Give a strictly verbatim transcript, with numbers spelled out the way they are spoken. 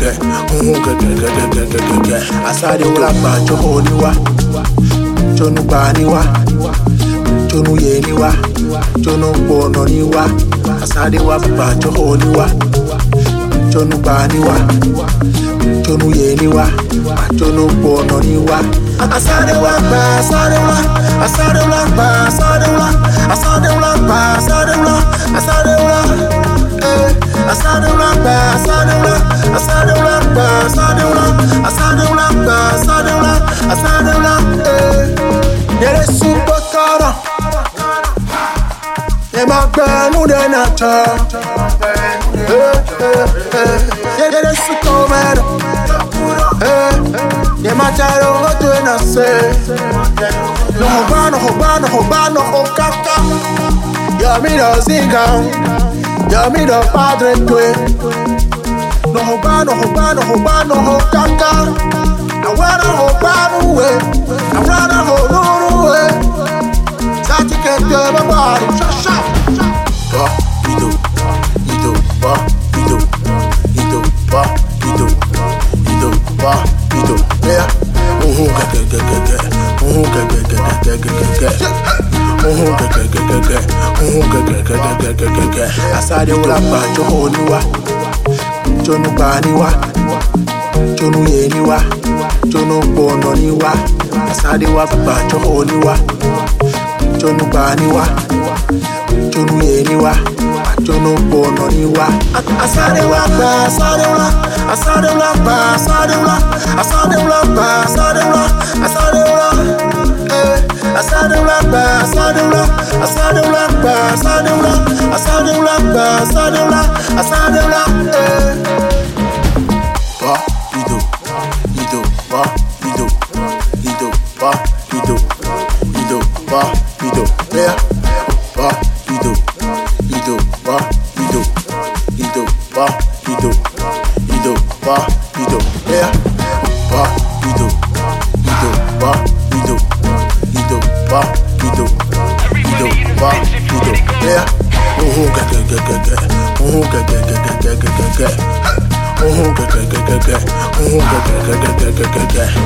gẹ́gẹ́gẹ́gẹ́, ohun gẹ́gẹ́gẹ́gẹ́gẹ́gẹ́gẹ́. Asáré wọ́n lápá jókòó níwá, jónú gbà níwá, jónú yé níwá, jónú gbọ̀nà níwá. Asáré wá bàbá jókòó níwá, jónú gbà níwá, jónú yé níwá, jónú gbọ̀nà níwá. Asáré wá gbà, asáré wá, asáré wá gbà, asáré wá, asáré wá gbà, asáré wá, asáré wá. Asáré wá gbà, asáré wá, asáré wá gbà, asáré wá, asáré wá gbà, asáré wá, asáré wá. Yere supo toro, ye ma gbẹnu de na jọ. Yere supo mẹrọ, ye ma jẹrọ ojú ina se. Noho gba, noho gba, noho gba, noho kaka. Yomi do zingan. Yami do padre tue. No hoba, no hoba, no hoba, no hokaka. Awara hoba nuwe, awara ho nuwe. Sati kete babari, shasha. Ba, ido, ido, ba, ido, ido, ba, ido, ido, ba, ido. Yeah. Uhu gege gege gege, uhu gege gege gege gege. Uhun gẹgẹgẹgẹgẹ, uhun gẹgẹgẹgẹgẹgẹ. Asáré wọ́n lápá jókòó níwá, jónú gbà níwá, jónú yé níwá, jónú gbọ̀nà níwá. Asáré wá bàbá jókòó níwá, jónú gbà níwá, jónú yé níwá, jónú gbọ̀nà níwá. Asáré wá gbà, asáré wá, asáré wá gbà, asáré wá, asáré wá gbà, asáré wá, asáré wá. Asáré wá gbà, asáré wá, asáré wá gbà, asáré wá, asáré wá gbà, asáré wá, asáré wá. Ba, ido, ido, ba, ido, ido, ba, ido, ido, ba, ido. Yeah. Ba, ido, ido, ba, ido, ido, ba, ido, ido, ba, ido. Yeah. Ba, ido, ido, ba, ido. Ba, ido, ido, ba, ido, yeah. Uhun gẹgẹgẹgẹgẹ, uhun gẹgẹgẹgẹgẹgẹgẹ, uhun gẹgẹgẹgẹgẹ, uhun gẹgẹgẹgẹgẹgẹ.